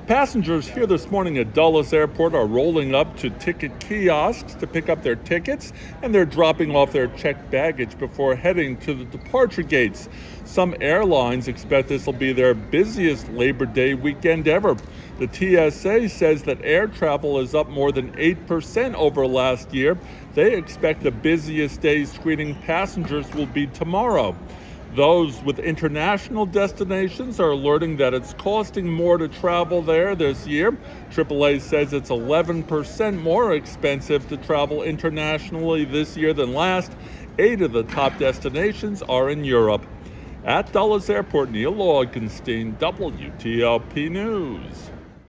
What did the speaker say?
Passengers here this morning at Dulles Airport are rolling up to ticket kiosks to pick up their tickets, and they're dropping off their checked baggage before heading to the departure gates. Some airlines expect this will be their busiest Labor Day weekend ever. The TSA says that air travel is up more than 8% over last year. They expect the busiest day screening passengers will be tomorrow. Those with international destinations are alerting that it's costing more to travel there this year. AAA says it's 11% more expensive to travel internationally this year than last. 8 of the top destinations are in Europe. At Dulles Airport, Neil Augenstein, WTOP News.